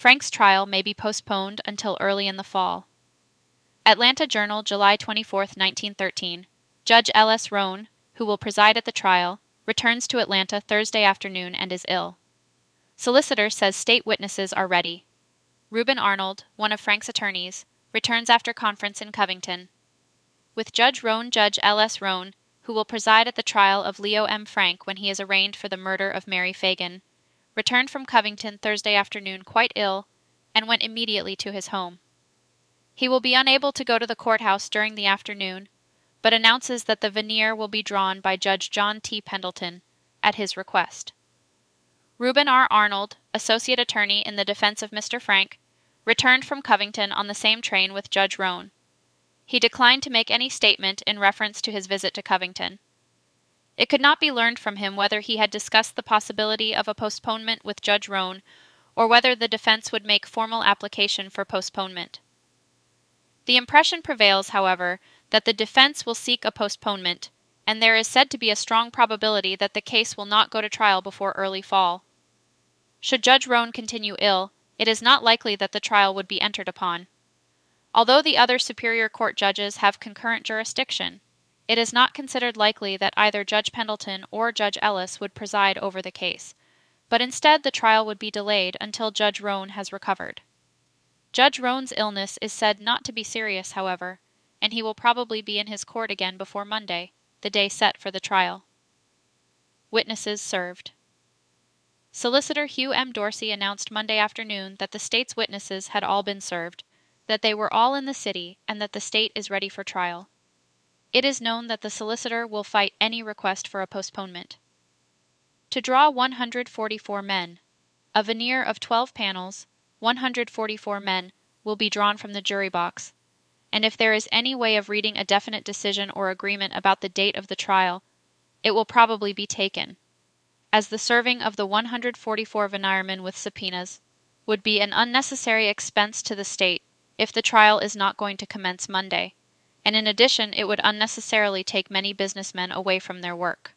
Frank's trial may be postponed until early in the fall. Atlanta Journal, July 24, 1913. Judge L.S. Roane, who will preside at the trial, returns to Atlanta Thursday afternoon and is ill. Solicitor says state witnesses are ready. Reuben Arnold, one of Frank's attorneys, returns after conference in Covington. With Judge Roane, Judge L.S. Roane, who will preside at the trial of Leo M. Frank when he is arraigned for the murder of Mary Fagan, returned from Covington Thursday afternoon quite ill and went immediately to his home. He will be unable to go to the courthouse during the afternoon, but announces that the veneer will be drawn by Judge John T. Pendleton, at his request. Reuben R. Arnold, associate attorney in the defense of Mr. Frank, returned from Covington on the same train with Judge Roane. He declined to make any statement in reference to his visit to Covington. It could not be learned from him whether he had discussed the possibility of a postponement with Judge Roane, or whether the defense would make formal application for postponement. The impression prevails, however, that the defense will seek a postponement, and there is said to be a strong probability that the case will not go to trial before early fall. Should Judge Roane continue ill, it is not likely that the trial would be entered upon. Although the other Superior Court judges have concurrent jurisdiction, it is not considered likely that either Judge Pendleton or Judge Ellis would preside over the case, but instead the trial would be delayed until Judge Roane has recovered. Judge Roane's illness is said not to be serious, however, and he will probably be in his court again before Monday, the day set for the trial. Witnesses served. Solicitor Hugh M. Dorsey announced Monday afternoon that the state's witnesses had all been served, that they were all in the city, and that the state is ready for trial. It is known that the solicitor will fight any request for a postponement. To draw 144 men, a veneer of 12 panels, 144 men will be drawn from the jury box, and if there is any way of reading a definite decision or agreement about the date of the trial, it will probably be taken, as the serving of the 144 veneermen with subpoenas would be an unnecessary expense to the state if the trial is not going to commence Monday, and in addition it would unnecessarily take many businessmen away from their work.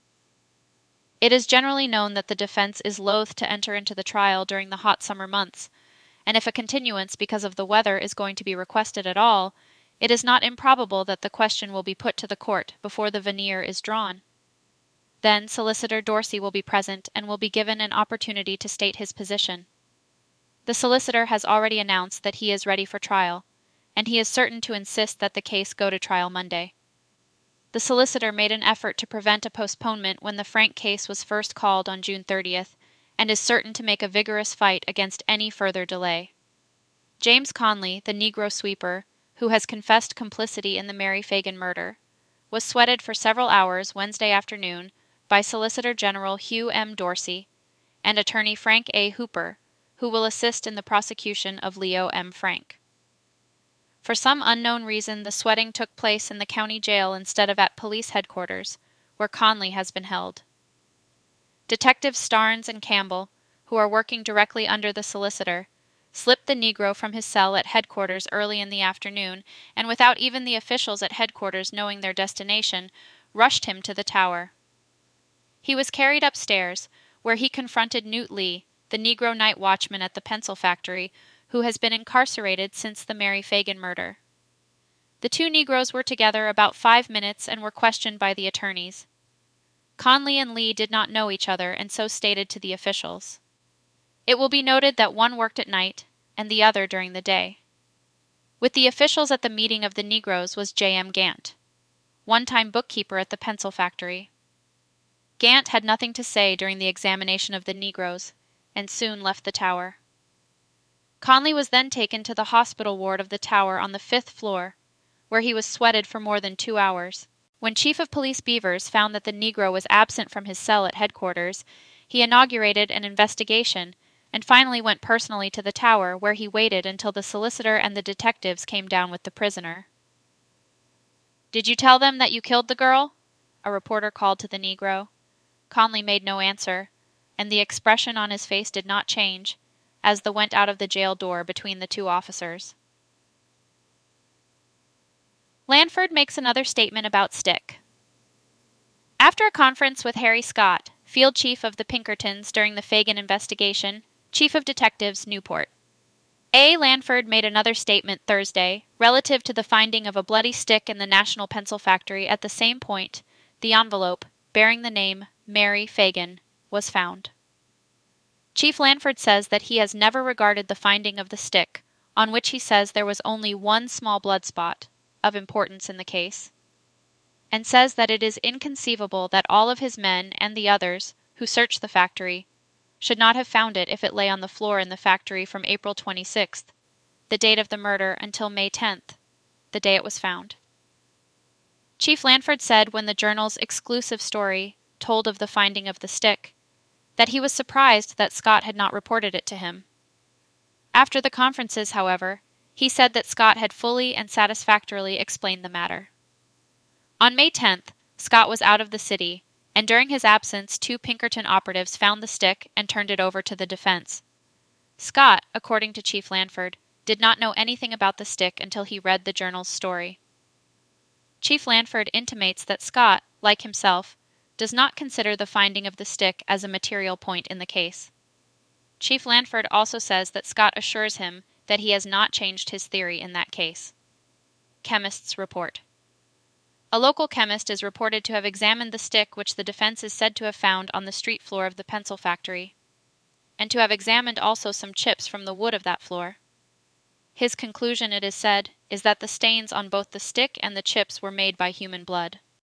It is generally known that the defense is loath to enter into the trial during the hot summer months, and if a continuance because of the weather is going to be requested at all, it is not improbable that the question will be put to the court before the veneer is drawn. Then Solicitor Dorsey will be present and will be given an opportunity to state his position. The solicitor has already announced that he is ready for trial, and he is certain to insist that the case go to trial Monday. The solicitor made an effort to prevent a postponement when the Frank case was first called on June 30th, and is certain to make a vigorous fight against any further delay. James Conley, the Negro sweeper, who has confessed complicity in the Mary Fagan murder, was sweated for several hours Wednesday afternoon by Solicitor General Hugh M. Dorsey and Attorney Frank A. Hooper, who will assist in the prosecution of Leo M. Frank. For some unknown reason, the sweating took place in the county jail instead of at police headquarters, where Conley has been held. Detectives Starnes and Campbell, who are working directly under the solicitor, slipped the Negro from his cell at headquarters early in the afternoon, and without even the officials at headquarters knowing their destination, rushed him to the tower. He was carried upstairs, where he confronted Newt Lee, the Negro night watchman at the pencil factory, who has been incarcerated since the Mary Fagan murder. The two Negroes were together about 5 minutes and were questioned by the attorneys. Conley and Lee did not know each other and so stated to the officials. It will be noted that one worked at night and the other during the day. With the officials at the meeting of the Negroes was J.M. Gant, one-time bookkeeper at the pencil factory. Gant had nothing to say during the examination of the Negroes, and soon left the tower. Conley was then taken to the hospital ward of the tower on the 5th floor, where he was sweated for more than 2 hours. When Chief of Police Beavers found that the Negro was absent from his cell at headquarters, he inaugurated an investigation and finally went personally to the tower, where he waited until the solicitor and the detectives came down with the prisoner. "Did you tell them that you killed the girl?" a reporter called to the Negro. Conley made no answer, and the expression on his face did not change, as they went out of the jail door between the two officers. Lanford makes another statement about Stick. After a conference with Harry Scott, field chief of the Pinkertons during the Fagan investigation, Chief of Detectives, Newport. A. Lanford made another statement Thursday relative to the finding of a bloody stick in the National Pencil Factory at the same point the envelope, bearing the name Mary Fagan, was found. Chief Lanford says that he has never regarded the finding of the stick, on which he says there was only one small blood spot, of importance in the case, and says that it is inconceivable that all of his men and the others who searched the factory should not have found it if it lay on the floor in the factory from April 26th, the date of the murder, until May 10th, the day it was found. Chief Lanford said when the Journal's exclusive story told of the finding of the stick that he was surprised that Scott had not reported it to him. After the conferences, however, he said that Scott had fully and satisfactorily explained the matter. On May 10th, Scott was out of the city, and during his absence 2 Pinkerton operatives found the stick and turned it over to the defense. Scott, according to Chief Lanford, did not know anything about the stick until he read the Journal's story. Chief Lanford intimates that Scott, like himself, does not consider the finding of the stick as a material point in the case. Chief Lanford also says that Scott assures him that he has not changed his theory in that case. Chemists report. A local chemist is reported to have examined the stick which the defense is said to have found on the street floor of the pencil factory, and to have examined also some chips from the wood of that floor. His conclusion, it is said, is that the stains on both the stick and the chips were made by human blood.